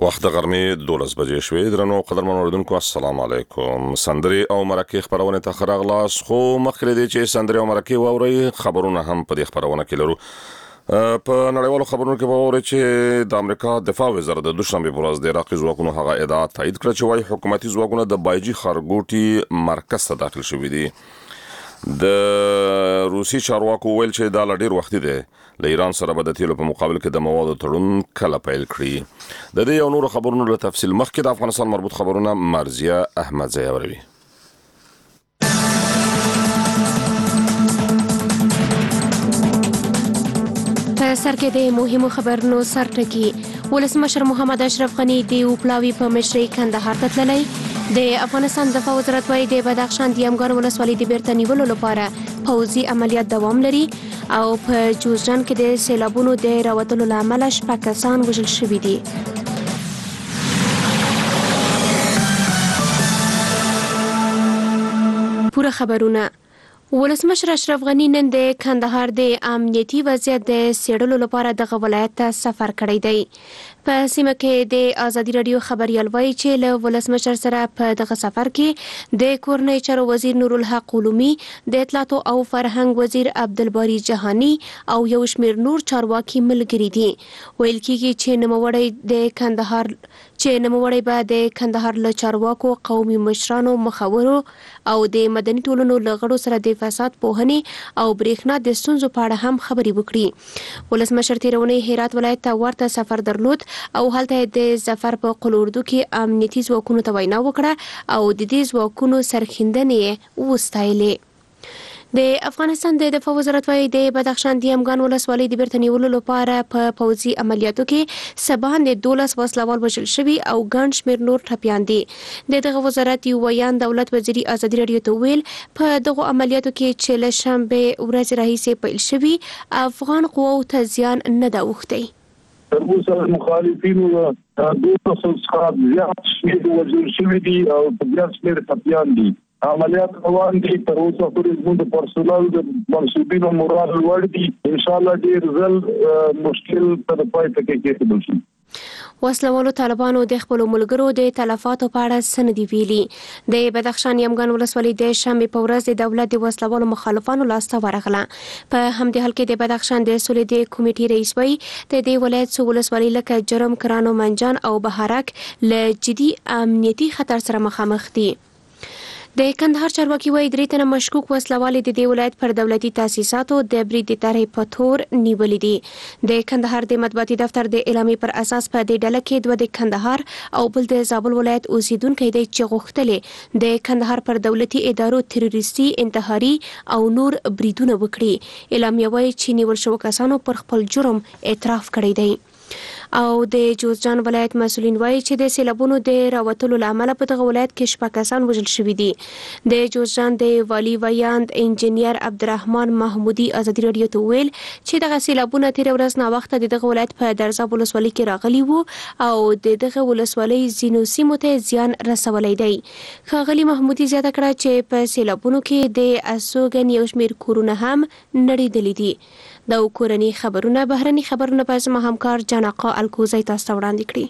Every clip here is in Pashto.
وخت غرمې 12 بجې شوې. درنو قدرمن اوریدونکو السلام علیکم. سندري او مرکه خبرونه ته خراغلاس خو مخکې دي چې سندري او مرکه ووري خبرونه هم په دې خبرونه کې لرو. په نړیوالو خبرونو کې ووري چې د امریکا دفاع وزارت د دوشنبه پر ورځ د عراقي ځواکونو هغه ادعا تایید کړ چې وايي حکومتي ځواکونه د بایجي خارګوټي مرکز ته داخل شوي دي. د روسي چارواکو ویل چې دا ډیر وخت دی له ایران سره به د تیلو په مقابل کې د موادو تړون کله پیل کړي. د دې او نور خبرونو له تفصیل مخکې د افغانستان مربوط خبرونه مرزیه احمدزی اوروي. سر کې د مهمو خبرونو سرټکی ولسمشر محمد اشرف غنی د اوپلاوی په مشرۍ کندهار ته تللی. د افغانستان دفاع وزارت وايي د بدخشان د یمګان ولسوالۍ د بیرته نیولو لپاره پوځي عملیات دوام لري او په جوزجان کې د سیلابونو د راوتلو له امله 6 کسان وژل شوي دي. پوره خبرونه. ولسمشر اشرف غنی نن د کندهار د امنیتي وضعیت د څېړلو لپاره دغه ولایت ته سفر کړی دی. په سیمه کې د ازادي رادیو خبريال وایي چې له ولسمشر سره په دغه سفر کې د کورنۍ چارو وزیر نورالحق علومي، د اطلاعات او فرهنګ وزیر عبدالباری جهانی او یو شمېر نور چارواکي ملګري دي. ویل کېږي چې نوموړی به د کندهار له چارواکو، قومي مشرانو، مخورو او د مدني ټولنو له غړو سره د فساد پوهنې او برېښنا د ستونزو په اړه هم خبرې وکړي. ولسمشر تېره اونۍ هرات ولایت ته ورته سفر درلود او هلته د ظفر په قلوردو کې امنیتي ځواکونو ته وینا وکړه او د دې ځواکونو سرښندنې وستایلې. د افغانستان د دفاع وزارت وايي د بدخشان د یمګان ولسوالۍ د بیرته نیولو لپاره په پوځي عملیاتو کې سبان د 12 وسلوال وژل شوي او ګڼ شمېر نور ټپیان دي. د دغه وزارت یو ویان دولت وزیري ازادي رادیو ته ویل په دغه عملیاتو کې چې له شنبې ورځې راهیسې پیل شوي افغان قواو ته زیان نه ده اوښتی. تر اوسه مخالفینو د 200 څخه زیات شمېر وژل شوي دي او په زیات شمېر ټپیان دي. عملیات روان دي. تر اوسه پورې زموږ د پرسونل د منصوبینو مورال لوړ دي. ان شاء الله ډیر ځل مشکل تر پای ته کېدلی شي. وسلوالو طالبانو د خپلو ملګرو د تلفاتو په اړه څه نه دي ویلي. د بدخشان یمګان ولسوالۍ د شنبې په ورځ د دولت د وسلوالو مخالفانو لاسته ورغله. په همدې حال کې د بدخشان د سولې د کمیټې رئیس وایي د دې ولایت څو ولسوالۍ لکه جرم، کرانو، منجان او بهارک له جدي امنیتي خطر سره مخامخ دي. د کندهار چارواکي وايي 3 تنه مشکوک وسلوال د دې ولایت پر دولتي تاسیساتو د برید د طرحې په تور نیولي دي. د کندهار د مطبوعاتي دفتر د اعلامیې پر اساس په دې ډله کې 2 د کندهار او بل د زابل ولایت اوسیدونکي دي چې غوښتلې د کندهار پر دولتي ادارو تروریستي، انتحاري او نور بریدونه وکړي. اعلامیه وايي چې نیول شوو کسانو پر خپل جرم اعتراف کړی دی. او د جوزجان ولایت مسولین وایي چې د سیلابونو د راوتلو له امله په دغه ولایت کې 6 کسان وژل شوي دي. د جوزجان د والي ویاند انجینیر عبدالرحمن محمودي ازادي رادیو ته ویل چې دغه سیلابونه تېره ورځ ناوخته د دغه ولایت په درزاب ولسوالۍ کې راغلي وو او د دغه ولسوالۍ ځینو سیمو ته زیان رسولی دی. ښاغلي محمودي زیاته کړه چې په سیلابونو کې د اسوګن یو شمېر کورونه هم نړېدلي دي. دا کورني خبرونه بهرني خبرونه په زما همکار جانقا الکوزی تاسو ته وړاندې کړي.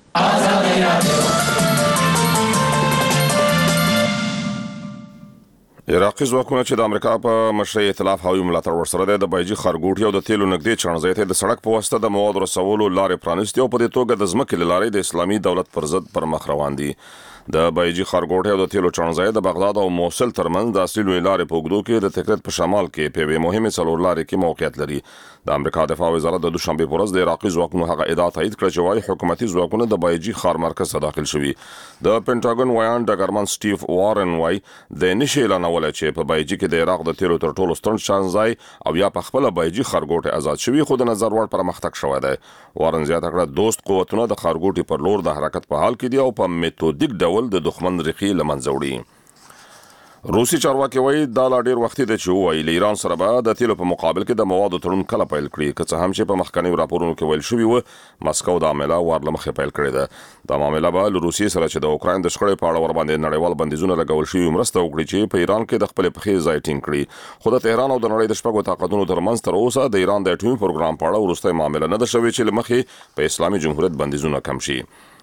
عراقي ځواکونه چې د امریکا په مشرۍ ائتلاف هوایي ملاتړ ورسره د بایجي خارګوټي او د تیلو نږدې چڼځای ته د سړک په واسطه د موادو رسولو لارې پرانیستي او په دې توګه د ځمکې له لارې د اسلامي دولت پر ضد پر مخ روان دي. د بایجي خارګوټي او د تیلو چڼځای د بغداد او موصل ترمنځ د اصلي لوی لارې په اوږدو کې د تکرت په شمال کې په یوې مهمې څلور لارې کې موقعیت لري. د امریکا دفاع وزارت د دوشنبه په ورځ د عراقي ځواکونو هغه ادعا تایید کړه چې وايي حکومتي ځواکونه د بایجي خار مرکز ته داخل شوي. د پینټاګون ویان ډګرمن سټیو وارن وايي د نشي اعلانول چې په بایجي کې د عراق د تیلو تر ټولو ستر چڼځای او یا په خپل بایجي خارګوټي آزاد شوی خو د نظر وړ پرمختګ شوی دی. وارن زیاته کړه دوست قوتونه د خارګوټي پر لور د حرکت په حال کې دي او په میتودیک ډول د دښمن رخي لمنځه وړي. روسي چارواکي وایي دا لا ډیر وخت دی چې وایي له ایران سره به د تیلو په مقابل کې د موادو تړون کله پیل کړي. که څه هم چې په مخکنیو راپورونو کې ویل شوي و مسکو د عامله ور لمخې پیل کړې ده. دا معامله به له روسیې سره چې د اوکراین د شخړې په اړه ور باندې نړیوال بندیزونه لګول شوي مرسته وکړي چې په ایران کې د خپل پخې ځای ټینګ کړي. خو د تهران او د نړۍ د شپږو طاقتونو ترمنځ تر اوسه د ایران د اټومي پروګرام په اړه وروستۍ معامله نه ده شوې چې له مخې په اسلامي جمهوریت بندیزونه کم شي.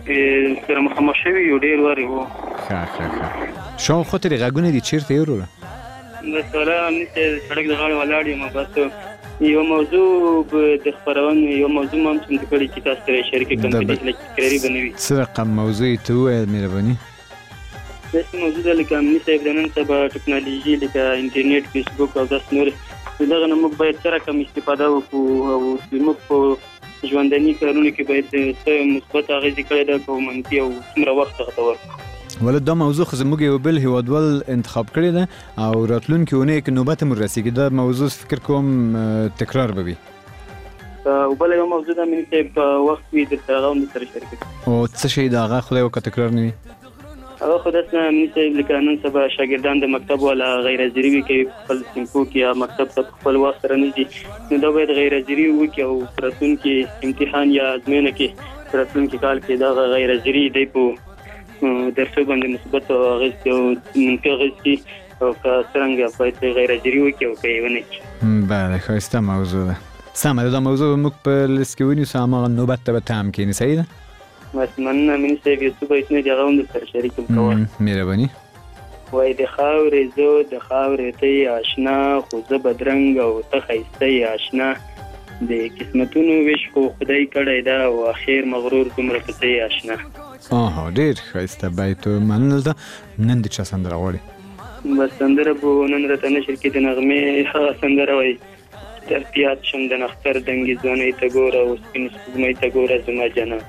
سره مخامخ شوي یو ډېر وارې وو. ښه شاوخوا ترې غږونه دي چیرته یې وروره؟ بس والا همداسې د سړک د غاړې ولاړ یم. بس یو موضوع د خپرونې یو موضوع ما هم چمتو کړې چې تاسو سره یې شریکه کړم چې لږ تکراري به نه وي. څه رقم موضوع یې ته ووایه مهرباني. داسې موضوع ده لکه امني صاحب د نن سبا ټکنالوژي لکه انټرنیټ فیسبوک او داسې نور د دغه نه موږ باید څه رقم استفاده وکړو او زموږ په ژونداني کارونو کې باید څه مثبت اغېزې کړې ده که منفي او څومره وخت هغه ته ورکړو. ولې دا موضوع خو زموږ یو بل هیوادوال انتخاب کړې ده او راتلونکې اونۍ کې نوبت هم ورسېږي. دا موضوع فکر کوم تکرار به وي. او بله یو موضوع ده امني صاحب په وخت وي درته هغه هم درسره شریکه کړم. او څه شی د هغه خدای وکړه تکرار نه وي؟ هغه خو داسې نه امني صاحب لکه نن سبا شاګردان د مکتب والا غیر حاضري وي کوي په خپل صنفو کې یا مکتب ته په خپل وخت سره نه ځي نو دا باید غیر حاضري وکړي او په راتلونکي امتحان یا ازموینه کې په راتلونکي کال کې دغه غیر حاضري دی په درسو باندې مثبت اغېز او منفي اغېز کړي او که څرنګه باید غیر حاضري وکړي او که یې ونه کړي. بله ښایسته موضوع ده. سمه ده دا موضوع موږ په لیست کې ونیسو هماغه نوبت ته به ته هم کښېني. صحیح ده؟ بس مننه امني صاحب یو څه بیتونه دي هغه هم درسره شریک کوم. مهرباني. وای د خاورې زه د خاورې ته یې اشنا خو زه بدرنګ او ته ښایسته یې اشنا د قسمتونو ویش خو خدای کړی ده او اخر مغرور دومره په ته یې اشنا. ډېر ښایسته بیت مننه ده. نن د چا سندره غواړې؟ بس سندره به نن راته نشر کې د نغمې هغه سندره وایي در پیاد شم د نختر دنګې ځوانۍ ته ګوره او سپین سپوږمۍ ته ګوره زما جانان.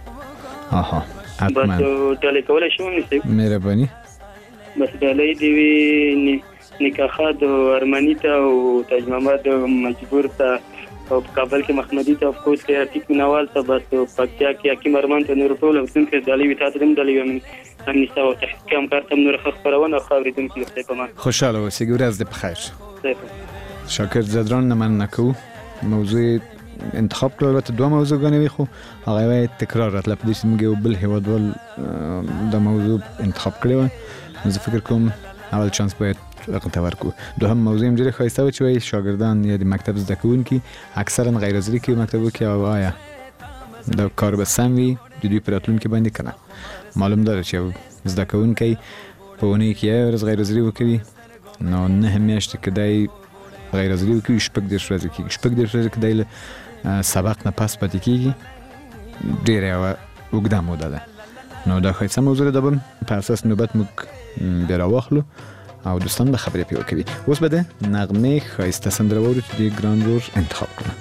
حتما. بس ډالۍ کولی شم امني صاحب؟ مهرباني. بس ډالۍ دې وي نکاحات او ارمني ته او تاج محمد مجبور ته او په کابل کې محمدي ته افکوس کې عتیق مینوال ته بس پکتیا کې حکیم ارمان ته نور ټول اوسونکي ډالۍ وي تاسو هم ډالۍ وي امني صاحب او تحقیق هم کار ته نور خبرونه او خبرېدونکي لپاره په ما خوشاله اوسئ. ورځ دې بخیر. شاکر زدران نه مننه کوو. موضوع انتخاب کړل البته دوه موضوعګانې وي خو هغه یې تکرار راتله په دې چې موږ یو بل هیوادوال د موضوع انتخاب کړی وی. زه فکر کوم اول چانس باید هغه ته ورکړو. دوهم موضوع هم ډېره ښایسته وه چې وایي شاګردان یا د مکتب زده کوونکي اکثرا غیر حاضري کوي مکتبو کې او آیا دا کار به سم وي د دوی په راتلونکي باندې که نه. معلوم ده چې یو زده کوونکی په اونۍ کې یوه ورځ غیر حاضري وکوي نو 9 میاشتې که دی غیر حاضري وکوي 14 ورځې کېږي. 14 ورځې که دی له سبق نه پس پاتې کېږي ډېره یوه اوږده موده ده. نو دا ښایسته موضوع ده. دا به په اساس نوبت موږ بیا راواخلو او دوستان به خبرې پرې وکوي. اوس به د نغمې ښایسته سندره واورو چې د ګران ورور انتخاب کړه.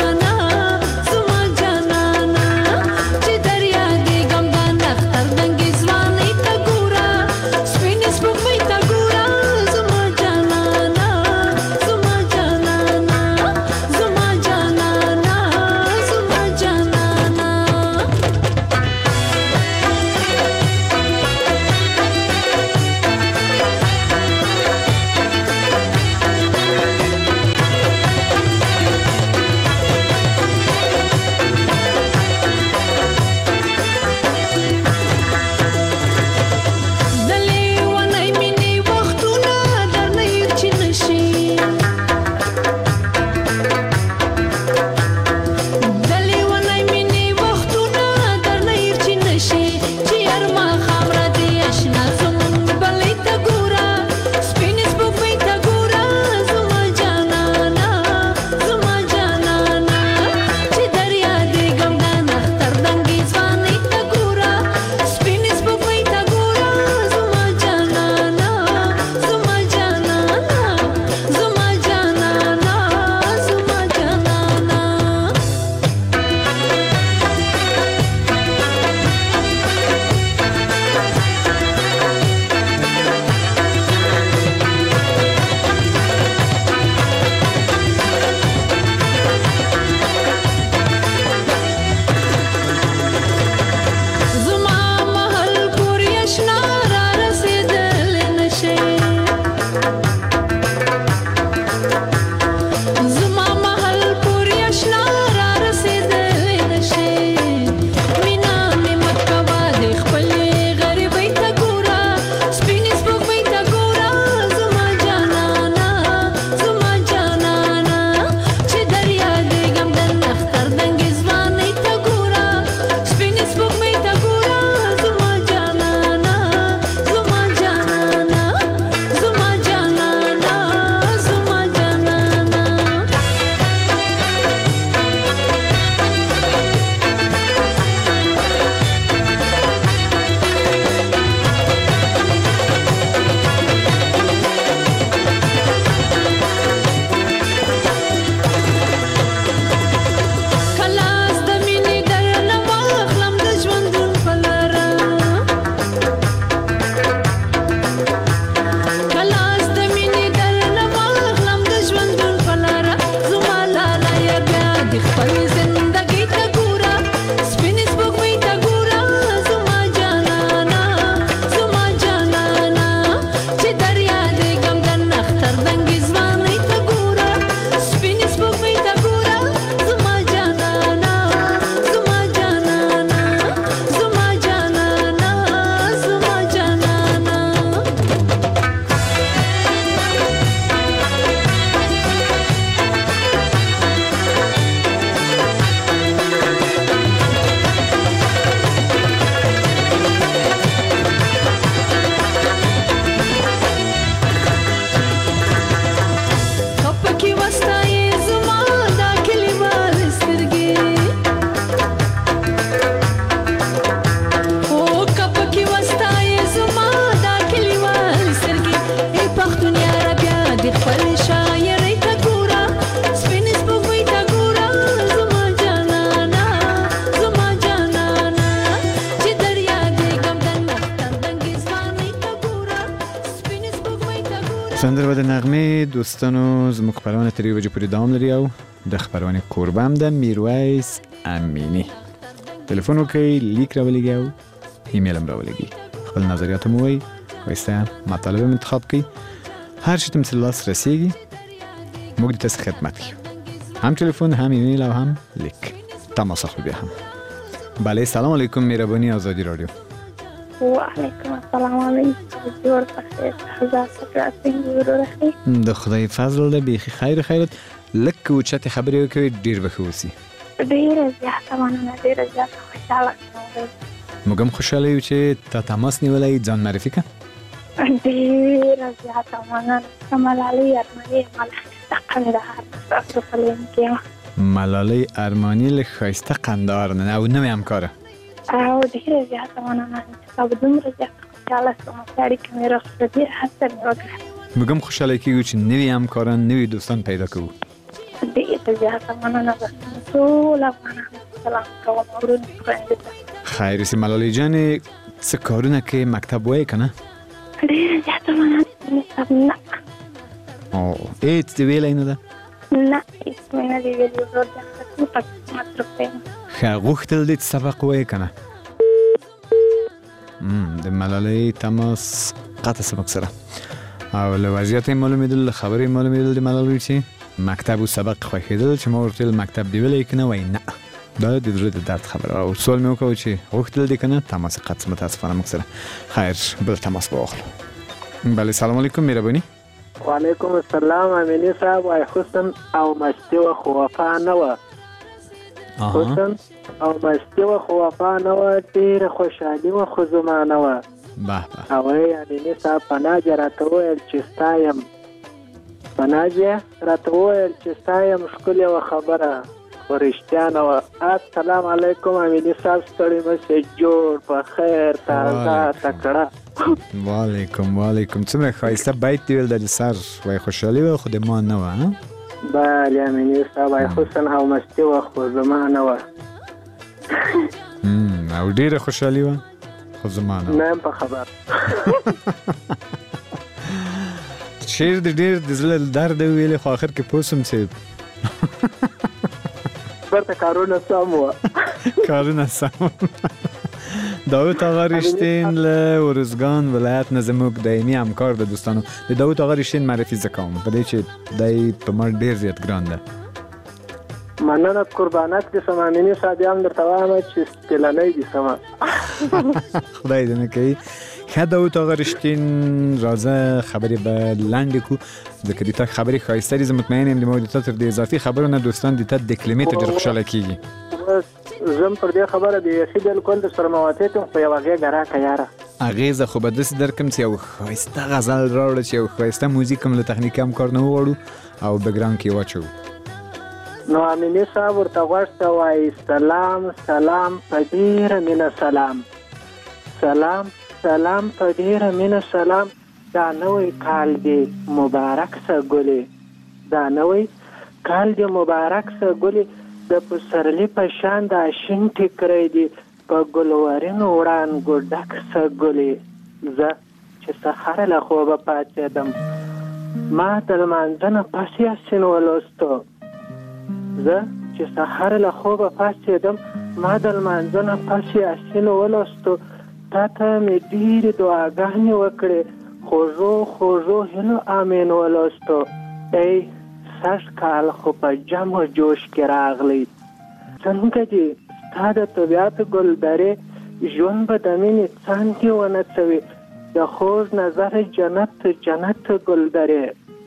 Dangis و د نغمې دوستانو زموږ خپرونه تر 1 بجې پورې دوام لري او د خپرونې کوربه هم ده میرویس امینی. تلیفون وکړئ، لیک راولېږئ او ایمیل هم راولېږئ. خپل نظریات مو ووایئ، ښایسته مطالب هم انتخاب کړئ. هر شي ته مو چې لاس رسېږي موږ د تاسې خدمت کوو، هم تلیفون، هم ایمیل او هم لیک. تماس اخلو بیا هم. بله، سلام علیکم. مهربانی آزادی رادیو. و علیکم السلام علیکم. جوړ بخیر. هزار شکر څنګه ورته؟ د خدای فضل ده، بیخي خیر. لکه اوچتې خبرې وکوي ډېر به ښه اوسي. ډېره زیاته مننه، ډېره زیاته خوشحاله شوم. موږ هم خوشحاله یو چې تا تماس نیولی. ځان معرفي کړه. ډېره زیاته مننه. ملالۍ ارماني ښایسته قندهار ستاسو په لین کې یم. ملالۍ ارماني له ښایسته قندهار نه او نوې همکاره. او ډېره زیاته مننه چې تا به دومره زیاته خوشحاله شوم چې اړیکه مې راخوښه. ډېره هڅه مې وکړه. موږ هم خوشحاله کېږو چې نوي همکاران، نوي دوستان پیدا کوو. ډېره زیاته مننه. ټول افغانانو ته سلام کوم. ورونو خویندو ته خیر اوسې. ملالۍ جانې څه کارونه کې مکتب وایې که نه؟ ډېره زیاته مننه. مکتب نه. هېڅ دې ویلی نه ده؟ نه، هېڅ مې نه دي ویلي. ورور جان ته مصروف یم. ښه، غوښتل دې چې سبق ووایې که نه؟ د ملالۍ تماس قطع سبق سره او له وضعیت یې معلومېدل، له خبرې یې معلومېدل د ملالۍ چې مکتب و سبق خوښېدل. چې ما ورته ویل مکتب دې ویلی که نه؟ وایي نه. دا د زړه د درد خبره. او سوال مې وکړ چې غوښتل دې که نه؟ تماس قطع متاسفانه موږ سره. خیر، بل تماس به واخلو. بله، سلام علیکم. مهرباني. وعلیکم السلام. امینی صاحب، وای حسن او مستی و خو وفا نه وه. حسن او مستی و خو وفا نه وه. ډېره خوشحالي وه خو زما نه وه. او ای امینی صاحب، پناجه راته وویل چې ستا یم. پناجه راته وویل چې ستا یم. ښکلې وه خبره خو رښتیا نه وه. السلام علیکم امینی صاحب. ستړي مه جوړ په خیر تازه تکړه. وعلیکم. څومره ښایسته بیت دې ویل د سر. وای خوشحالي وه خو د ما نه وه. بله امینی صاحب، وای حسن او مستی وه خو زما نه وه. او ډېره خوشحالي وه خو زما نه وه. نه یم په خبر. شعر دې ډېر د زړه درد ویلې خو آخر کې پوه شوم چې برته کارونه سم وه. کارونه سم. داود آقا رشتین له ارزگان ولایت نه زموږ دایمي همکار د دوستانو. د داود آقا رشتین معرفي زه کوم په دې چې دی په ما ډېر زیات ګران ده. مننه، قربانت دې سم. امیني صاحب هم درته وایم چې سپېلنۍ دې سمه. خدای دې نه کوي. ښه داود آقا رشتین، راځه خبرې به لنډې کړو ځکه د تا خبرې ښایسته دي. زه مطمئن یم د ما د تا تر دې اضافي خبرو نه دوستان د تا د کلمې ته ډېر خوشحاله کېږي. زم پر دې خبره بیخي بالکل در سره موافق یم، خو یوه غېږه راکړه یاره. اغېزه خو به داسې درکړم چې یو ښایسته غزل راوړه چې یو ښایسته موزیک هم له تخنیکي همکار نه وغواړو او بګراوند کې واچوو. نو امیني صاحب ورته غوږ ته وایي سلام په ډېره مینه سلام. سلام په ډېره مینه سلام. دا نوی کال دې مبارک سه ګلې. دا نوی کال دې مبارک سه ګلې. د پسرلي په شان د شین ټیکری دي په ګلورینو وړانګو ډک سه ګلې. زه چې سهار له خوبه پاڅېدم ما د لمانځه نه پس یاسین ولوستو. زه چې سهار له خوبه پاڅېدم ما د لمانځه نه پس یاسین ولوستو. تا ته مې ډېرې دعاګانې وکړې خوږو هیلو امین ولوستو. ای سږ کال خو په جمع جوش کې راغلی. څنګه دې ستا د طبیعت ګلدرې ژوند به د مینې څانګې ونڅوي. د خوږ نظر جنت ګلدرې.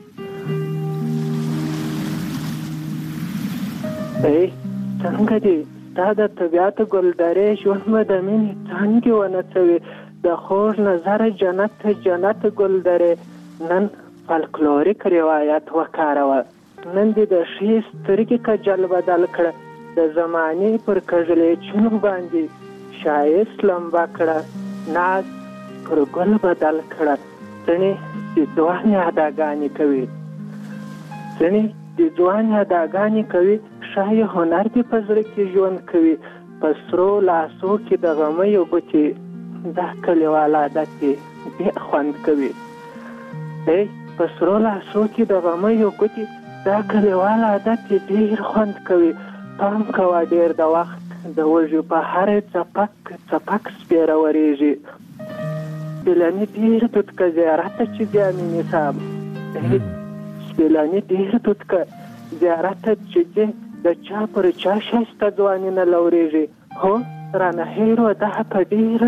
ای څنګه دې ستا د طبیعت ګلدرې ژوند به د مینې څانګې ونڅوي. د خوږ نظر جنت ګلدرې. نن فلکلوریک روایت وکاروه. نن دې د ښې سترګې کجل بدل کړه. د زمانې پر کږلېچونو باندې ښایست لمبه کړه. ناز پر ګل بدل کړه. ځینې د ځوانې اداګانې کوي. ښایي هنر دې په زړه کې ژوند کوي. په سرو لاسو کې د غمیو ګوتې دا کلیوال عادت دې خوند کوي. ای په سرو لاسو کې د غمیو ګوتې دا کلیوال عادت یې ډېر خوند کوي. پام کوه ډېر د وخت د وږي په هرې څپک څپک سپېره ورېږي. سپېلني ډېر توتکه زیارته چې ځي امینې صاحب، سپېلني ډېر توتکه زیارته چې ځي د چا پر چا ښایسته ځواني نه لورېږي. هو رانه هېر وه دا په ډېره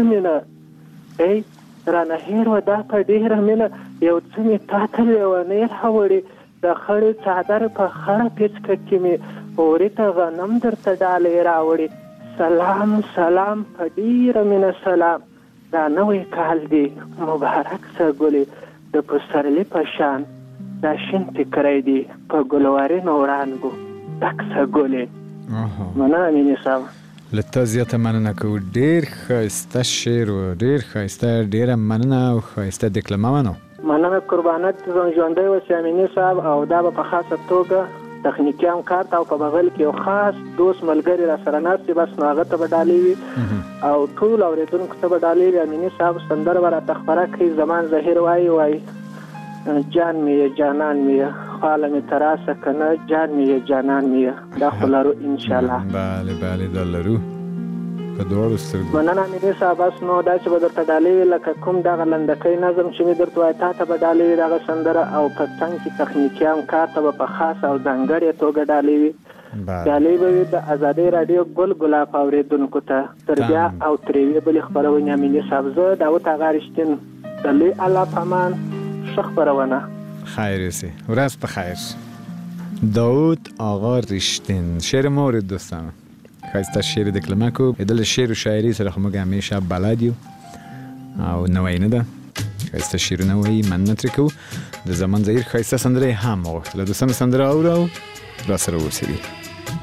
مینه، رانه هېر وه دا په ډېره مینه، یو څه مې تا ته لیونۍ راوړې، د خړې څادر په خړه پیڅکه کې مې اورې ته غنم درته ډالۍ راوړې. سلام سلام په ډېره مینه سلام. دا نوی کال دی مبارک سه ګلې، د پسرلي په شان دا شین ټیکری دی په ګلوارینو وړانګو ډک سه ګلې. مننه امینې صاحب. له تا زیاته مننه کوو. ډېر ښایسته شعر و، ډېر ښایسته، ډېره مننه او ښایسته دکلمه. مننه قربانت ژوندی اوسې امینې صاحب. او دا به په خاصه توګه تخنیکي همکار ته او په بغل کې یو خاص دوست ملګری را سره ناست دی، بس نو هغه ته به ډالۍ وي او ټول اورېدونکو ته به ډالۍ وي. امینې صاحب سندره به راته خپره کړي. زمان ظهیر وایي جان مې جانان مې خواله مې تراسه که نه، جان مې جانان مې. دا خو لرو انشاءالله. بله بله دا لرو په دواړو سترګو. مننه امینې صاحب. بس نو دا چې به درته ډالۍ وي لکه کوم دغه لنډکی نظم چې مې درته وایي تا ته به ډالۍ وي دغه سندره، او په څنګ کې تخنیکي همکار ته به په خاصه او ځانګړې توګه ډالۍ وي. ډالۍ به وي د ازادۍ راډیو ګل ګلاب اورېدونکو ته. تر بیا او تر یوې بلې خپرونې امینې صاحب، زه داود اغا رښتین د لوی الله په امان. ښه خپرونه. خیر اوسې، ورځ په خیر. داود آقا رښتین شعر ما اورید دوستانو. ښایسته شعر دکلمه کو. د شعر و شاعري سره خو موږ همیشه بلد یو او نوی نه ده. ښایسته شعرونه وایي، مننه ترې کوو. د زمان ظهیر ښایسته سندره یې هم وغوښتله. دوستانو سندره اورو او را سره اوسېدي.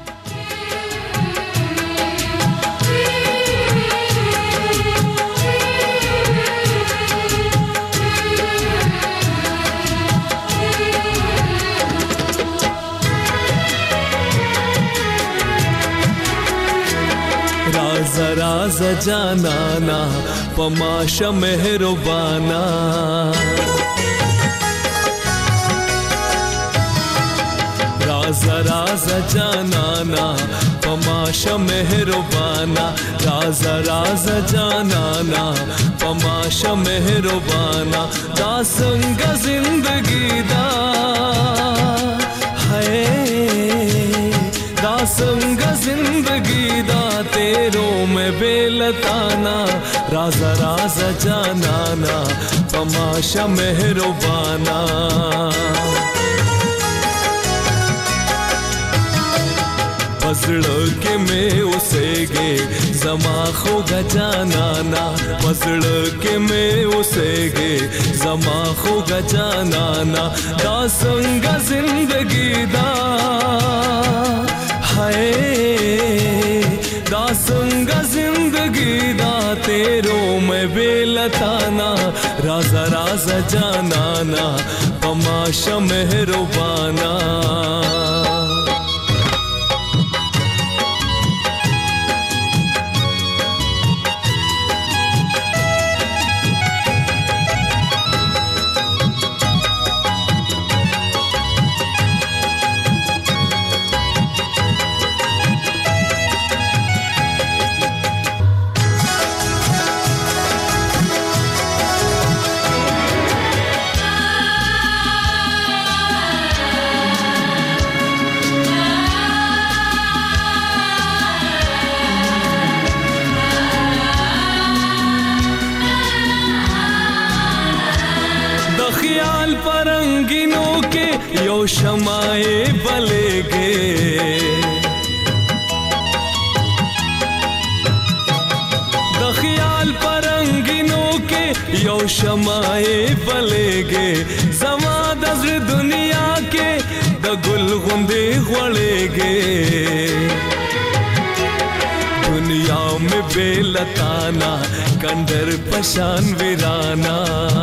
राज जानाना पमाशा मेहरबाना, राज जानाना पमाशा मेहरबाना, राज जानाना पमाशा मेहरबाना, दा संग जिंदगी दा है, दा संग जिंदगी दा तेरों में बेलताना, राज जानाना तमाशा मेहरबाना। पसड़ के में उसेगे जमा खोगा जानाना, पसड़ के में उसेगे जमा खोगा जानाना, दा संग जिंदगी दा है, दा संग जिंदगी दा तेरों में बेलताना, राज जानाना तमाशा मेहरबाना। परंगिनों के यो शमाए बलेगे, दखियाल परंगिनों के यो शमाए बलेगे, जमा दज़्र दुनिया के द गुल गुंदे ख्वलेगे, दुनिया में बेलताना कंदर पशान वीराना,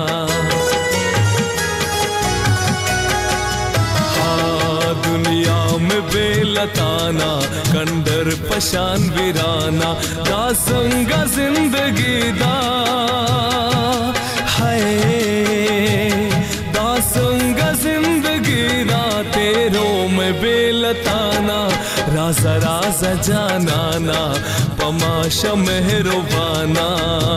दुनिया में बेलताना कंदर पशान वीराना, दा संग जिंदगी दा है, दा संग لتانا رازا رازا جانانا پماشا مهربانا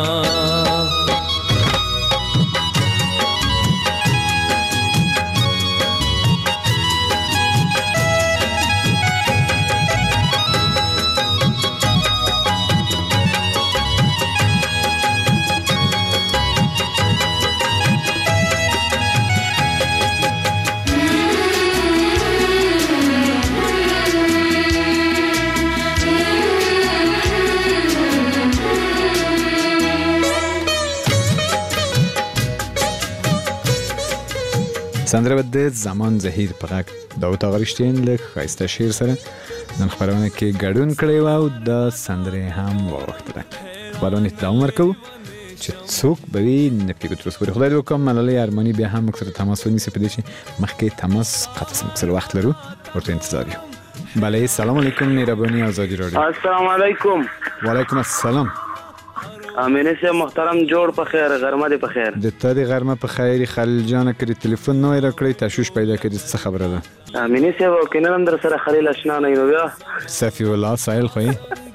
سندره به د زمان زهیر په غږ داود آغرشتین له ښایسته شعر سره نن خپرونه کې ګډون کړی و او د سندرې هم واوښتله. خپرونې ته دوام ورکوو چې څوک به وي نه پوهېږو تر اوسه پورې. خدای دې وکړم ملالۍ ارماني بیا هم موږ سره تماس ونیسي، په دې چې مخکې تماس قطع موږ سره وخت لرو، ورته انتظار یو. بله سلام علیکم مهرباني آزادی رادیو. السلام علیکم. وعلیکم السلام. امینه سے محترم جوړ په خیر، غرمه دې په خیر. د تا دې غرمه په خیر. خلیل جان کړي ټلیفون نو راکړی تشویش پیدا کړي، څه خبره ده؟ امینه سے وکینم در سره خلیل آشنا نه یو بیا صفی الله سائل خو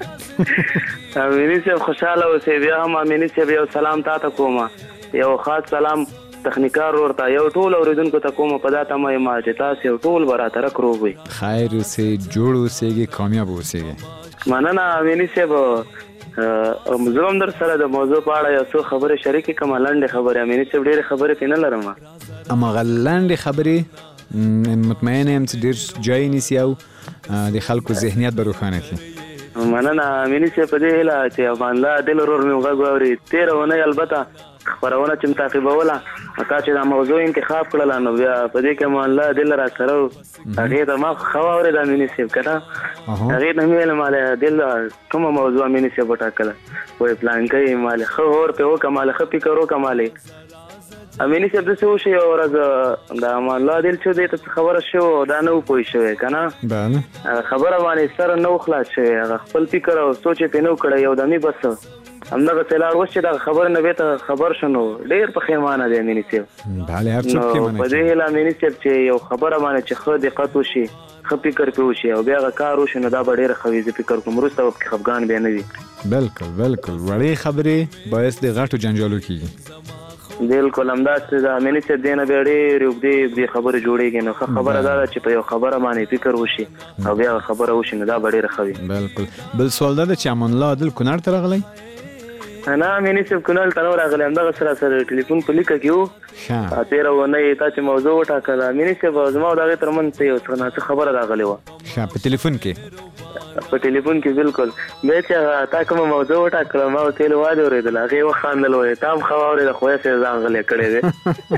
امینه سے خوشاله اوسې. بیا هم امینه سے بیا سلام تاسو کوم، یو خاص سلام تخنیکار ورته یو ټول اوریدونکو ته کوم په داته ما چې تاسو ټول براته راکروي. خیر اوسې، جوړ اوسېږي، کامیاب اوسېږي. مننه امینه سے زوم در سره د موضوع په اړه یو څو خبره شریکې کوم. لاندې خبره امینه سے ډېر خبره پینې لرم، اما غلاندې خبرې مطمئن یم چې ډېر ځای نیسي او د خلکو ذهنیت به روښانه کړي. مننه امینه سے په دې هیله چې امان الله دل ورور مې غږ واوري. 13 ونې البته خبرونه چې متعقبوله تا چې دا موضوع انتخاب کړل نو بیا په دې کې امان الله دل را سره هغه ته ما خو اوري د امینه سے کړه هغه نه مې مال دل کوم موضوع امینه سے وټاکله وې پلان کوي مال خو اور په وکمال خپې کرو کمالې امینه سے د څه شي اور از دا امان الله دل چې دې ته خبره شو دا نو پوي شوې کنه بله خبره باندې سره نو خلاص شوې خپل فکر او سوچ په نو کړی یو دمي بس همدغه تلار وس چې دا خبر نه به ته خبر شنو ډېر په خیمانه دی امینه سے. بله هر څوک خیمانه په دې هیله امینه سے چې یو خبره باندې چې خو دقت وشي خو فکر په وشي او بیا کار وشي نو دا به ډېر خوي زه فکر کوم وروسته وخت خفګان به نه وي. بالکل بالکل وړې خبرې باعث د غټو جنجالو کیږي. بالکل همداسې د امینه سے دینه به ډېر دې خبره جوړیږي نو خبره دا چې په یو خبره باندې فکر وشي او بیا خبره وشي نو دا به ډېر خوي. بالکل. بل سوال دا چې امان الله عادل کونړ ته راغلی؟ نه امینه سے کونړ ته راغلی، همدغه سره ټلیفون په لیکه کې وو. 13 ونې تا چې موضوع وټاکله امینه سے زما او دغه ترمنځ یو څه خبره راغلی وه په ټلیفون کې. په ټلیفون کې بالکل بیا چې تا کومه موضوع وټاکله ما ورته ویل واده اورېدل هغې وخاندل وایي تا هم ښه واورېده خو یې ځان غلی کړی دی.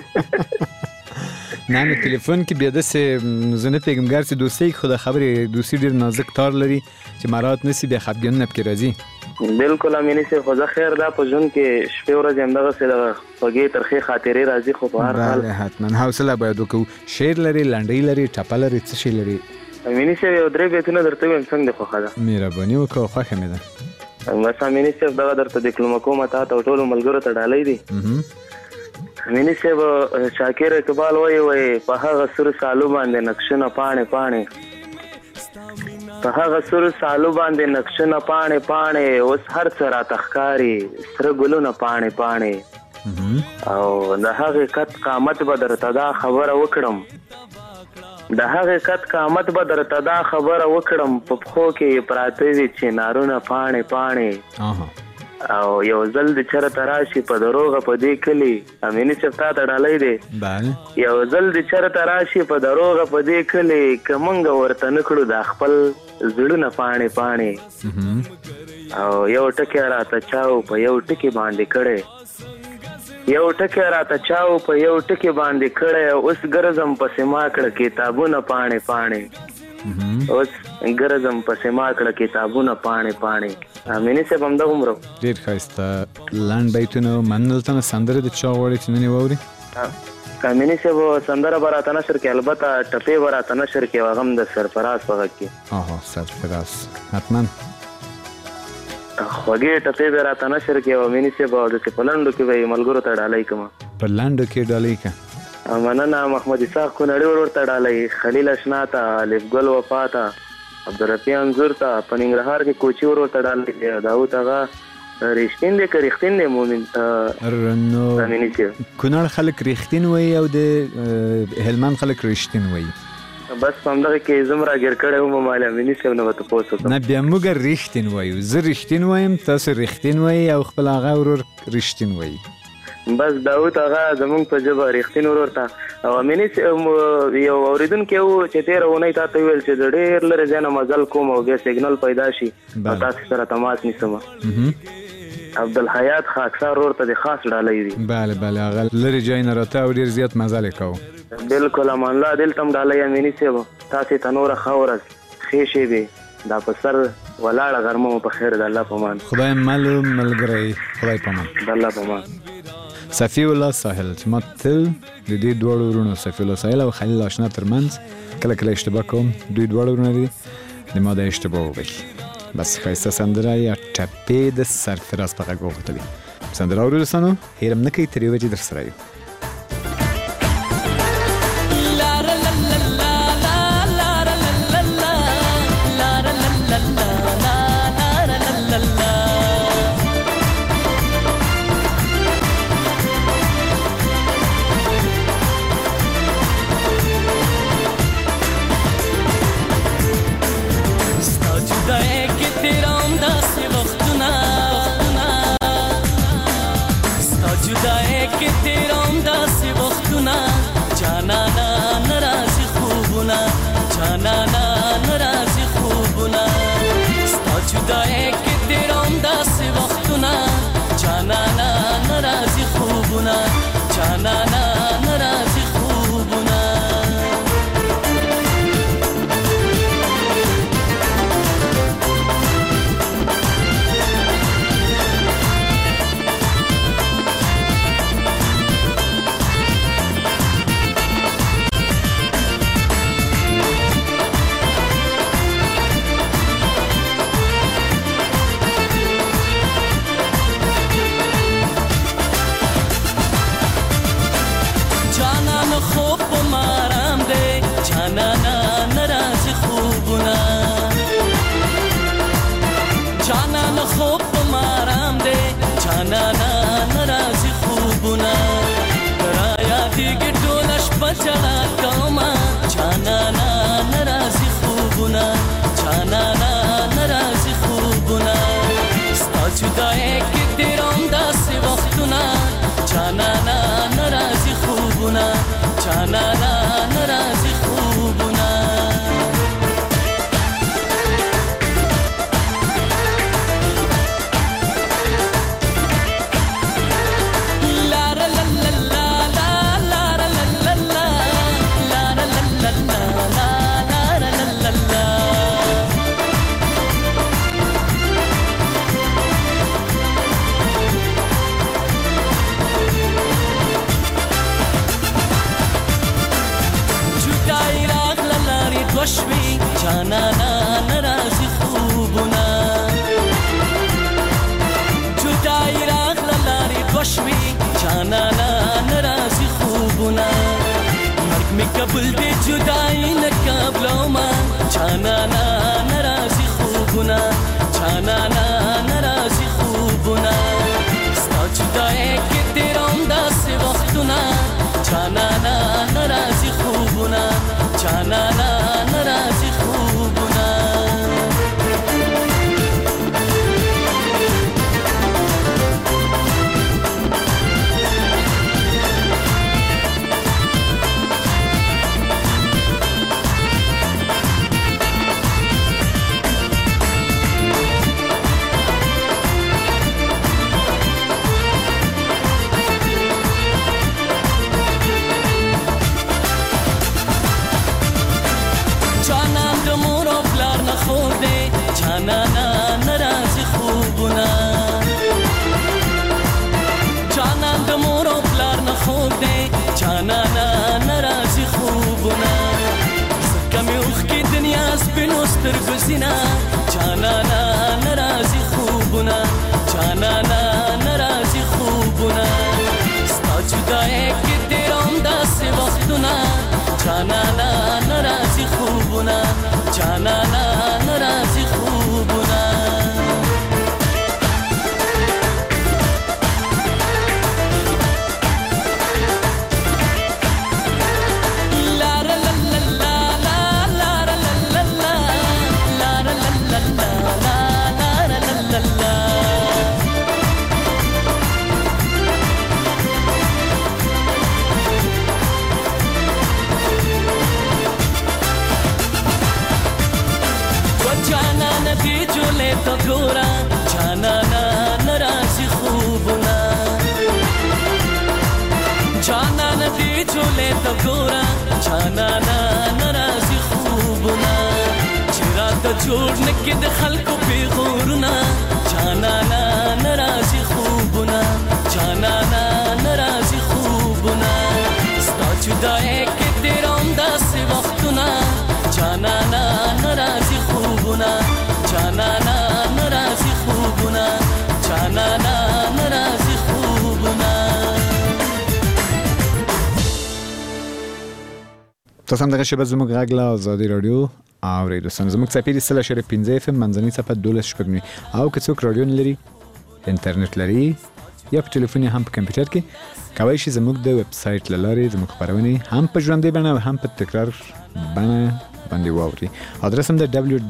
نه نو ټلیفون کې بیا داسې زه نه پوهېږم ګرچې دوستۍ خو د خبرې دوستي ډېر نازک تار لري چې مراعات نه شي بیا خفګانونه پکې راځي. بالکل امینه سے خو زه خیر دا په ژوند کې شپې ورځې همدغسې د خوږې ترخې خاطرې راځي خو په هر حال حتما حوصله باید وکړو. شعر لري، لنډۍ لري، ټپه لري، څه شی لري؟ امینه سے یو 3 بیتونه درته ویم څنګه خوښه ده؟ مهرباني وکړه خوښه مې ده. بس امینه سے دغه درته دکلمه کومه تا ته ټولو ملګرو ته ډالۍ دي. امینه سے شاکر اقبال وایي په هغه سور سالو باندې نقشونه پاڼې پاڼې په هغه سور سالو باندې نقشونه پاڼې پاڼې اوس هر څه راته ښکاري سره ګلونه پاڼې پاڼې او د حقیقت قامت به درته دا خبره وکړم د حقیقت قامت به درته دا خبره وکړم په پښو کې پراته وي چنارونه پاڼې پاڼې او یو ځل د چرته راشي په دروغه په دې کلي امینه صاحب تا ته ډالۍ دی یو ځل د چرته راشي په دروغه په دې کلي که موږ ورته نه کړو دا خپل زړونه پاڼې پاڼې او یو ټکی راته چاو په یو ټکی باندې کړی یو ټکی راته چاو په یو ټکی باندې کړی اوس ګرځم پسې ما کړه کتابونه پاڼې پاڼې اوس ګرځم پسې ما کړه کتابونه پاڼې پاڼې امینه صاحب همدغه عمرو ډېر ښایسته لنډ بیتونه منل ته سندره د چا غواړي چې نن یې واوري؟ امینه صاحب سندره به راته نشر کړي البته ټپې به راته نشر کړي هغه هم د سرفراز په غږ کې سرفراز حتما خوږې ټپې به راته نشر کړي او امینه صاحب داسې په لنډو کې به یې ملګرو ته ډالۍ کوم په لنډو کې ډالۍ که مننه محمد اسحاق کونړي ورته ډالۍ، خلیل اشنا ته، الف ګل وفا ته، عبدالرفیع انځور ته، په ننګرهار کې کوچي ورته ډالۍ، داود هغه رښتین دی که رښتین دی مومن نو کونړ خلک رښتین وایي او د هلمند خلک رښتین وایي. بس په همدغه کې زه هم راګیر کړی وم مال امیني صاحب نه به تپوس وکړم. نه بیا موږ رښتین وایو، زه رښتین وایم، تاسو رښتین وایي او خپل هغه ورور رښتین وایي. بس داود هغه زمونږ په ژبه رښتین ورور ته او امیني یو اوریدونکی و چې تېره اونۍ تا ته ویل چې د ډېر لرې ځای نه مزل کوم او بیا سیګنل پیدا شي او تاسو سره تماس نیسم. عبدالحیات خاکسار ورور ته د خاص ډالۍ دي. بله بله هغه لرې ځای نه راته او ډېر زیات مزل یې کوو. بالکل امان الله دلته هم ډالۍ امیني صاحب تاسې ته نوره ښه ورځ ښې شېبې دا په سر ولاړه غرمه مو په خیر د الله په امان. خدای مل ملګری، خدای په امان. د الله په امان. صفی الله ساحل چې ما تل د دې دواړو ورونو صفی الله ساحل او خلیل اشنا ترمنځ کله کله اشتباه کوم، دوی دواړه ورونه دي د ما د اشتباه وبخي. بس ښایسته سندره یا ټپې د سرفراز په غږ وغوښتلې سندره اورو دوستانو، هېرم نه کوئ تر یوې بجې در سره یو. جدای که دیرم دست جانانا نرازی خوبونه جانانا نرازی خوبونه تو گورا جانانا نرازی خوبونا جانانا دی جوله تو گورا جانانا نرازی خوبونا چرا تو جوړ نکې د خلکو پیغورنا جانانا نرازی خوبونا جانانا نرازی خوبونا ستا جدای کې تیروم داسې وختونه جانانا نرازی خوبونا جانانا نرازی خوبونه جانانا نرازی خوبونه تاسو هم دغه شبه زموږ غږ له آزادي رادیو اورئ دوستان. زموږ څپې دي 3.15 FM منځنۍ څپه 12 او که څوک رادیو نه لري انټرنیټ لري یا په ټلیفون هم په کمپیوټر کې کولی شي زموږ د ویب سایټ له لارې زموږ خپرونې هم په ژوندۍ بڼه او هم په تکرار بڼه باندې واوري. آدرس هم د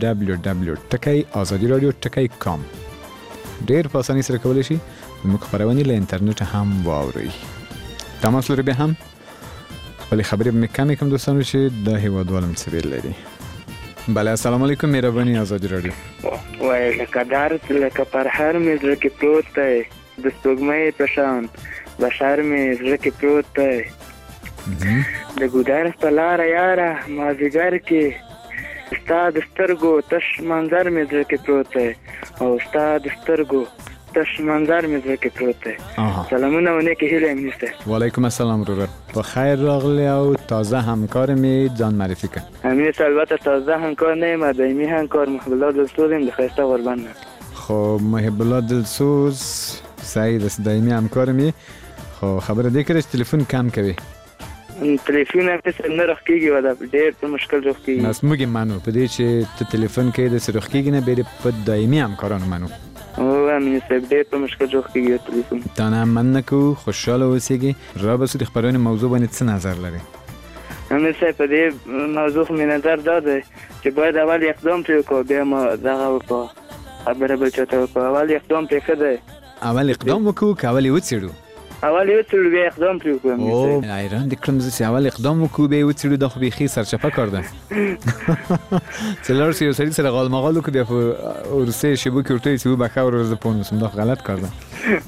www.azadiradio.com ډېر په اسانۍ سره کولی شي زموږ خپرونې له انټرنیټ هم واوري. تماس لري بیا هم خپلې خبرې به مې کمې کوم دوستانو چې د هېوادوال هم څه بیل لري. بله السلام علیکم مهرباني آزادي راډیو. وای لکه درد لکه پرهر مې زړه کې پروت دی د سپوږمۍ په شان بشر مې زړه کې پروت دی د ګودر په لاره یاره مازدیګر کې ستا د سترګو تش منظر مې زړه کې پروت دی او ستا د سترګو تش منظر مې زړه کې پروت دی. سلامونه و نیکې هیلې مې نشته. وعلیکم السلام ورور په خیر راغلی او تازه همکار مې ځان معرفي کړ. امین البته تازه همکار نه یم دایمي همکار محب الله دلسوز یم د ښایسته غوربند نه. خب محب الله دلسوز سعید است دایمي همکار مې. خو خبره دې کړې چې تلیفون کم کوي تلیفون هم څه نه روښ کېږي ولا ډېر په مشکل روښ کېږي. ناس موږ منو په دې چې ته تلیفون کې د روښ کېږي نه بیرې په دایمي همکارانو منو. او امین صاحب ډېر په مشکل روښ کېږي تلیفون. تا نه مننه کوو خوشحاله اوسېږي. را به سو د خپرونې موضوع باندې څه نظر لري؟ امین صاحب په دې موضوع مې نظر دا دی چې باید اول اقدام پرې وکړو بیا ما دغه وکړو خبره بل چاته وکړو. اول اقدام پرې ښه دی. اول اقدام وکړو که اول یې وڅېړو؟ اول یې وڅېړو بیا اقدام پرې وکړو. او حیران دې کړم زه چې اول اقدام وکړو بیا یې وڅېړو دا خو بیخي سرچپه کار ده. چې لاړ شي یو سړي سره غالمغال وکړو بیا په وروستیو شېبو کې ورته وایي چې وبخښه ورور زه پوه نه شوم دا خو غلط کار ده.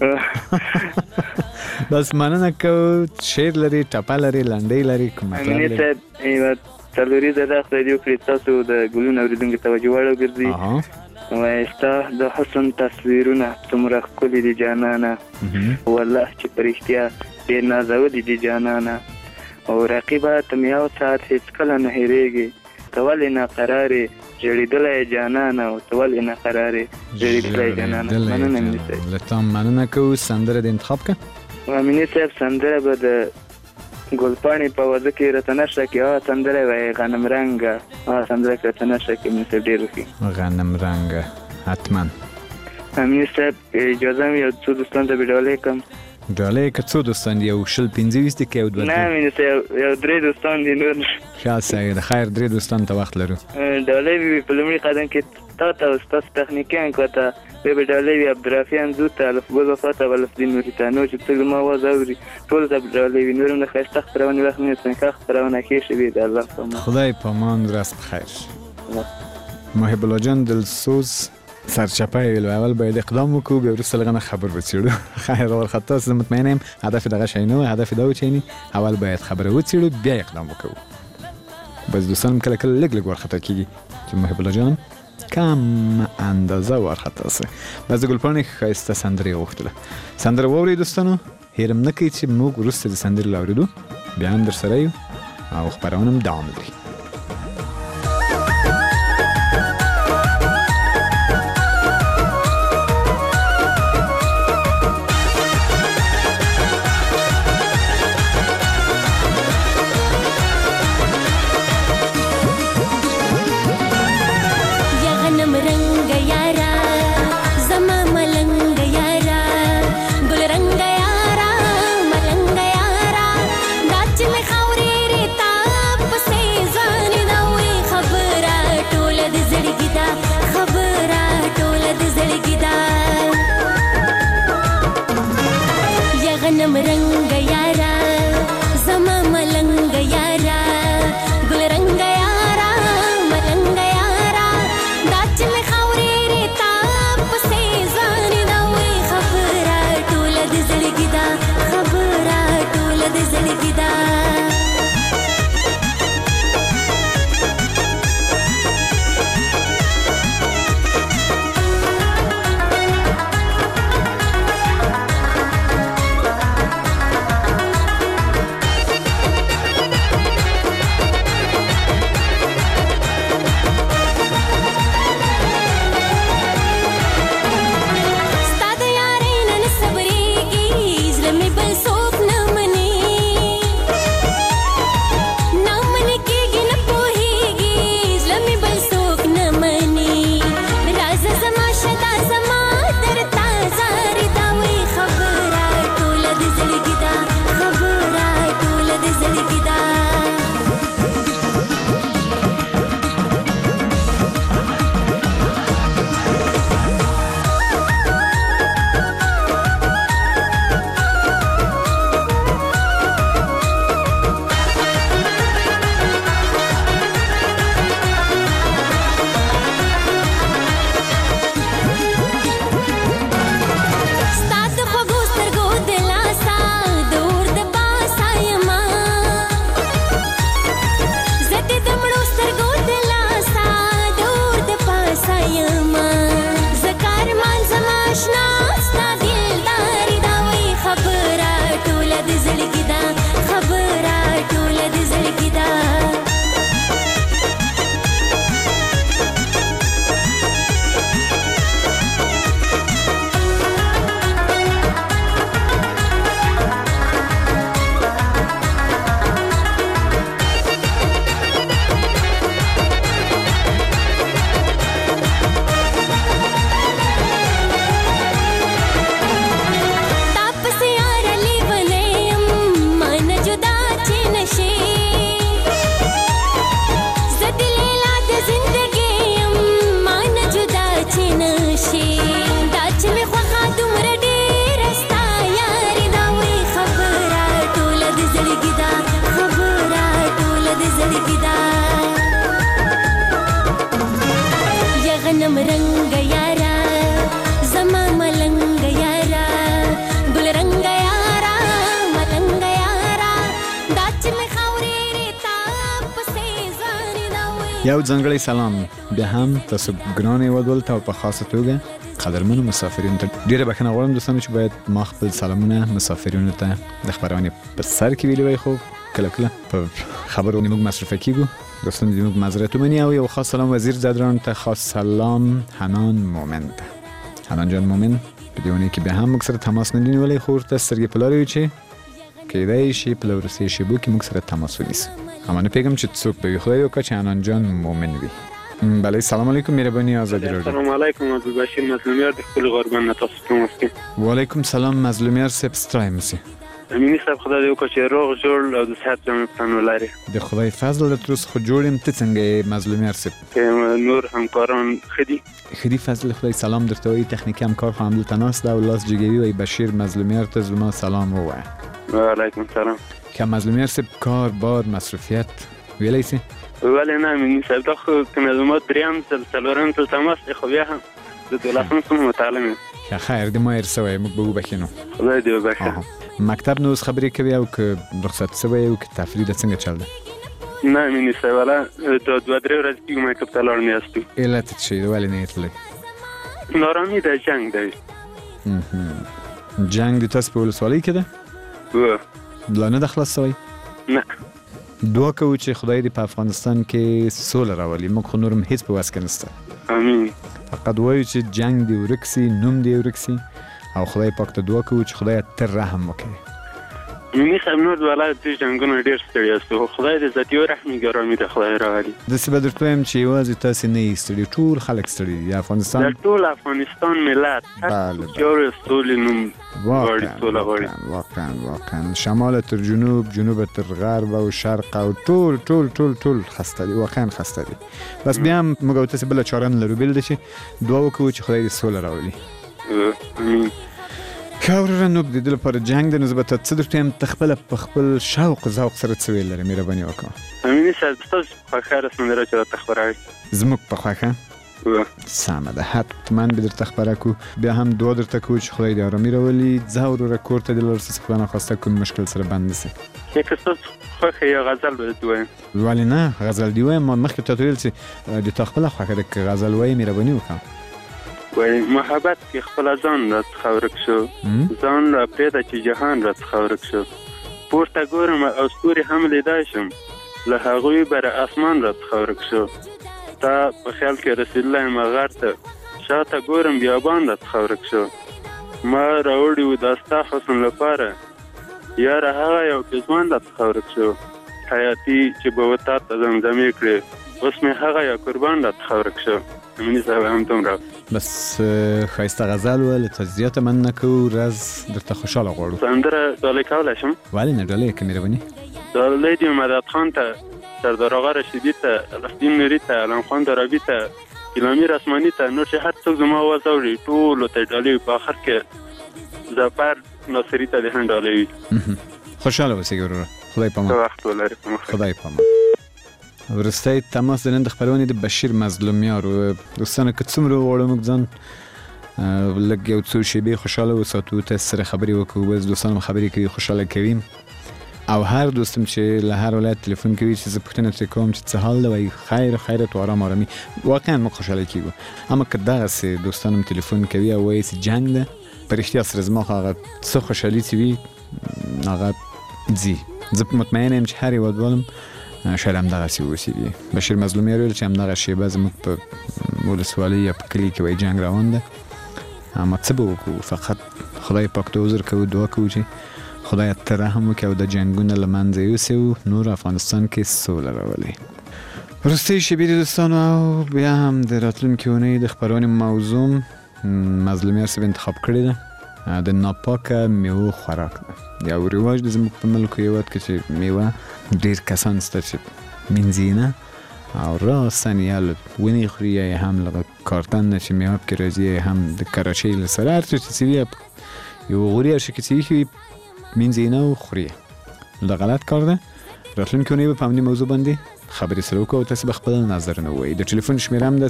بس مننه کوو. شعر لري ټپه لري لنډۍ لري کوم مطلب لري؟ امین صاحب یوه څلوریزه دا خدای دې وکړي تاسو د ګلونو اورېدونکو توجه وړ وګرځي. وایي ستا د حسن تصویرونه څومره ښکلي دي جانانه والله چې په رښتیا ډېر نازولي دي جانانه او رقیبه ته مې یو ساعت هېڅکله نه هېرېږي ته ولې ناقرارې ژړېدلی جانانه او ته ولې ناقرارې ژړېدلی جانانه. مننه امیني صاحب. له تا مننه کوو. سندره دې انتخاب کړه؟ امیني صاحب سندره به د ګلپاڼې په وزه کې راته نشه کړي هغه سندره وایي غنم رنګه هغه سندره کې راته نشه کړي امیني صاحب ډېر وښي. غنم رنګه حتما. امیني صاحب اجازه مې یو څو دوستانو ته به ډالۍ کړم. ډالۍ که څو دوستان دي؟ یو 25 دي که یو 2؟ نه امیني صاحب یو 3 دوستان دي نور. ښه سعید خیر 3 دوستانو ته وخت لرو. ډالۍ به په لومړي قدم کې تا ته او ستاسو تخنیکیان کو ته بیا به ډالۍ وي عبدالرافي انځور ته الفګل وفا ته ولفدین نوري ته نور چې څوک زما اواز اوري ټولو ته به ډالۍ وي. نور هم د ښایسته خپرونې وخت نه څنګه خپرونه ښې شوې د الله په امان. خدای په امان ورځ بخیر. محب الله جان دلسوز سرچپه ویلو اول باید اقدام وکړو بیا وروسته لږ نه خبر وڅېړو. خیر وارخطا زه مطمئنه یم هدف دغه شی نه و. هدف دا و چې اول باید خبره وڅېړو بیا اقدام وکړو. بس دوستان کله کله لږ لږ وارخطا کېږي چې محب الله جان کم اندازه وارخطا سه. بس د ګلپاڼې ښایسته سندره یې غوښتله. سندره واورئ دوستانو. هېر هم نه کوئ چې موږ وروسته د سندرې له اورېدو بیا هم در سره یو او خپرونه هم دوام لري. کمرنګ یارا زما ملنګ یارا ګل رنګ یارا ملنګ یارا داچ می خوري تا پسې ځان دا وي. یو ځنګړی سلام بیا هم تاسو ګرانې ودول ته په خاصه توګه قدرمنو مسافرینو ته ډیره بخښنه غواړم دوستانو چې باید ما خپل سلامونه مسافرینو ته د خبرونې په سر کې ویلي وای، خو کله کله په خبرو موږ مصرفه کیږو. دوستانو دې موږ معذرت ومني او یو خاص سلام وزیر زادران ته، خاص سلام حنان مومن ته. حنان جان مومن په دې ونې کې بیا هم موږ سره تماس نه دی نیولی، خو ورته سترګې په لاره وي چې کیدای شي په وروستیو شېبو کې موږ سره تماس ونیسي. اما نه پوهېږم چې څوک به وي، خدای وکړه چې حنان جان مومن وي. بله سلام علیکم مهربانی آزادی رادیو. سلام علیکم عبدالبشیر مظلومیار د خپل غربن نه تاسو کوم وختي. وعلیکم سلام مظلومیار صاحب ستړی مسی. امینی صاحب خدای دې وکړي چې روغ جوړ او د صحت جامع پلان ولري. د خدای فضل د تر اوسه خو جوړ یم. ته څنګه یې مظلومیار صاحب؟ نور همکاران ښه دي؟ ښه دي فضل خدای. سلام درته وایي تخنیکي همکار خو همدلته ناست ده او لاس جګوي وایي بشیر مظلومیار ته زما سلام ووایه. وعلیکم سلام. که مظلومیار صاحب کار بار مصروفیت ویلی سي؟ ولې نه امینی صاحب دا خو که معلومات دریم ځل څلورم ځل تماس دی، خو بیا هم د 12 صنف متعلم یم. ښه خیر دې ما هېر سوی، موږ به وبخښینو. خدای دې وبخښي. مکتب نو اوس خبرې کوي او که رخصت سوی او که تفریح ده څنګه چل ده؟ نه امینی صاحب والا دا 2-3 ورځې کېږي مکتب ته لاړ نه یاستو. علت څه شی دی؟ ولې نه یې تللی؟ نارامي ده، جنګ دی. جنګ د تاسو په ولسوالۍ کې ده؟ لا نه ده خلاص سوی؟ نه. دعا کوو چې خدای دې په افغانستان کې سوله راولي. موږ خو نور هم هیڅ په وس کې نشته. امین. فقط وایو چې جنګ دې ورک سي، نوم دې ورک سي او خدای پاک ته دعا کوو چې خدای تر رحم وکړي. امینی صاحب نور والا د جنګونو ډېر ستړي یاستو، خو خدای دې ذاتي او رحمي ګرامي د خدای راولي. داسې به درته وایم چې یوازې تاسې نه یې ستړي، ټول خلک ستړي دي. افغانستان د ټول افغانستان ملت یو سولې نوم غواړي، سوله غواړي. واقعا شمال تر جنوب، جنوب تر غرب او شرق او ټول ټول ټول ټول خسته دي، واقعا خسته دي. بس بیا هم موږ او تاسې بله چاره نه لرو بېل ده چې دعا وکړو چې خدای دې سوله راولي. امین. ښه وروره نو د دې لپاره جنګ دی، نو زه به ته څه درته وایم، ته خپله په خپل شوق ذوق سره څه ویل لرې؟ مهرباني وکړه. امیني صاحب ستاسو په خوښه هره سندره چې راته خپروئ زموږ په خوښه سمه ده، حتما به درته خپره کړو. بیا هم دعا درته کوو چې خدای دې ارامي راولي. ځه وروره کور ته دې لاړ سه، خدای ناخواسته کوم مشکل سره بند نه سي. که ستاسو خوښه یو غزل به درته ووایم. ولې نه غزل دې ووایم. ما مخکې تا ته ویل چې د تا خپله خوښه ده، که غزل وایې مهرباني وکړه. وای محبت کې خپل ځان راڅخه ورک شو، ځان را پرېږده چې جهان راڅخه ورک شو. پورته ګورم او ستوري هم لیدای شم، له هغوی بره اسمان راڅخه ورک شو. تا په خیال کې رسېدلی یم غر ته، شاته ګورم بیابان راڅخه ورک شو. ما راوړي و دا ستا حسن لپاره، یاره هغه یو پېزوان راڅخه ورک شو. حیاتي چې به و تا ته زمزمې کړې، اوس مې هغه یو قربان راڅخه ورک شو. امیني صاحب هم دومره بس ښایسته غزل ویل، ته زیاته مننه کوو. ورځ درته خوشحاله غواړو. سندره ډالۍ کولی شم؟ ولې نه ډالۍ که مهرباني. ډالۍ دې مدد خان ته، سردار آغا رشیدي ته، رفتین نوري ته، علم خان درابي ته، ګیلامیر اسماني ته، نور چې هر څوک زما آواز اوري ټولو ته ډالۍ وي. په آخر کې ظفر ناصري ته دې هم ډالۍ وي. خوشحاله اوسئ وروره. خدای پامان. وخت ولري. خدای پامان. ورستی تماس د نن د خپرونې د بشیر مظلومیار. دوستانو که څومره وغواړو موږ ځان لږ یو څو شېبې خوشحاله وساتو، تاسو سره خبرې وکړو. بس دوستان خبرې کوي، خوشحاله کوي. او هر دوستم چې له هر ولایت تلیفون کوي چې زه پوښتنه ترې کوم چې څه حال ده، وایي خیر خیرت و آرام آرامي. واقعا موږ خوشحاله کېږو. اما که دغسې دوستان هم تلیفون کوي او وایي چې جنګ ده، په رښتیا سره زما خو هغه څه خوشحالي چې وي هغه ځي. زه مطمئنه یم چې هر هېوادوالم شاید همدغسې واوسېږي. بشیر مظلومیار ویل چې همدغه شېبه زموږ په ولسوالۍ یا په کلي کې وایي جنګ روان ده. اما څه به وکړو، فقط خدای پاک ته عذر کوو، دعا کوو چې خدای ته رحم وکړي او د جنګونه له منځه یوسي او نور افغانستان کې سوله راولي. وروستۍ شېبې د دوستانو او بیا هم د راتلونکې اونۍ د خپرونې موضوع مظلومیار صاحب انتخاب کړې ده، د ناپاکه میوو خوراک ده. یو رواج د زموږ په ملک او هېواد کې چې میوه ډېر کسان شته چې مینځي نه او راسن یا له ونې خوري یا هم له کارتن نه چې میوه پکې راځي یا هم د کراچۍ له سره هر څه چې وي یو غوري هر شي کې چې ایښي مینځي نه او خوري. دا غلط کار ده. راتلونکې اونۍ به په همدې موضوع باندې خبرې سره وکړو او تاسو به خپل نظرونه ووایئ. د ټلیفون شمیره هم د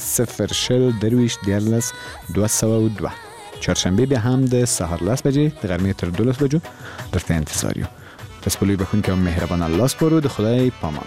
020 چهارشنبه بیا هم د سهار 10 بجې د غرمې تر 12 بجو درته انتظار یو. تاسو په لوی بخښونکي او مهربان الله سپارو. د خدای پامان.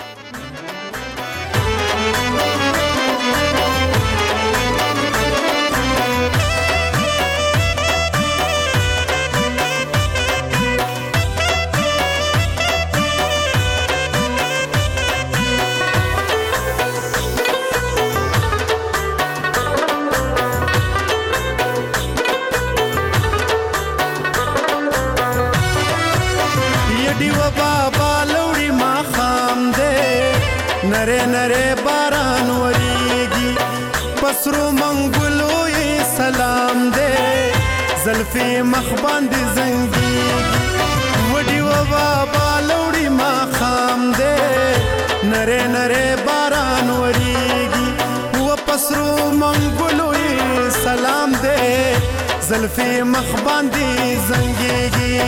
نره باران وریږي پسرو منګلو یې سلام دې زلفي مخ باندې زنګيږي وډي و بابا لوري ما خام دې نره باران وریږي و پسرو منګلو یې سلام دې زلفي مخ باندې زنګيږي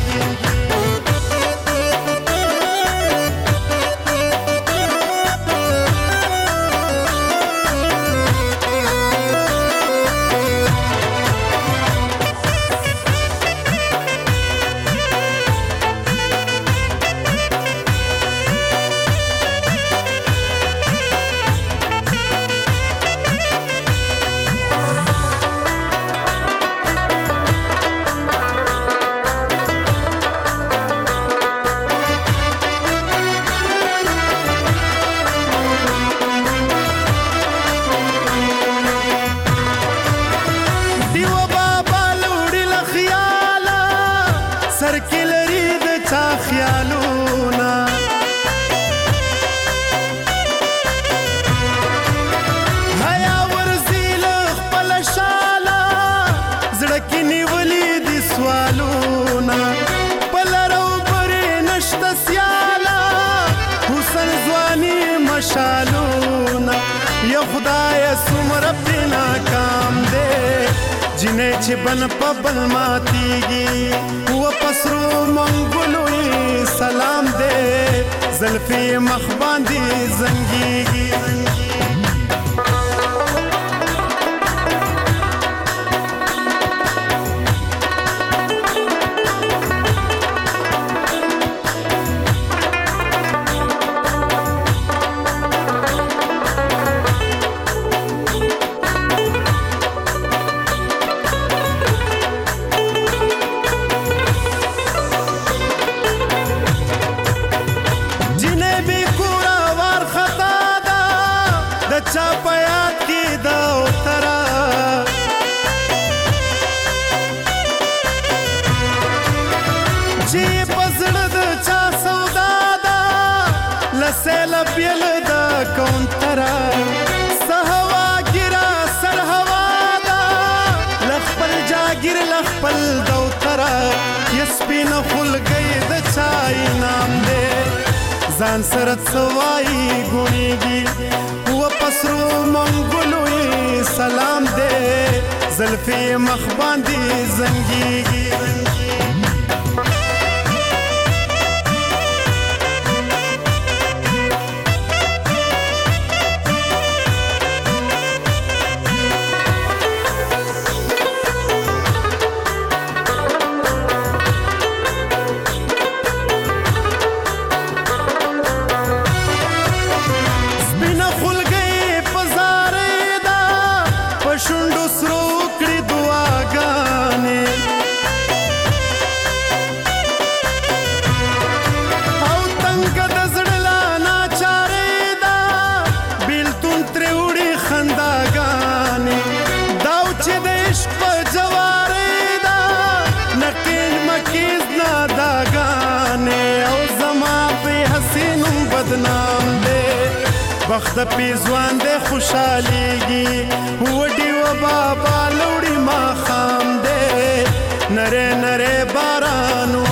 شالونا یا خدای سمر بنا کام دے جنہیں چھ بن پبل ماتیگی و پسرو منگلوی سلام دے زلفی مخباندی زنگیگی سیلا بیل دا کونترا سهوا گرا سر هوا دا لخپل جاگیر لخپل دوترا یسپین خل گئی دا چای نام دے زان سرت سوائی گونیگی و پسرو منگلوی سلام دے زلفی مخباندی زنگیگی وخت پیزوان دے خوشحالیگی وڈی و بابا لوڑی ما خام دے نرے بارانو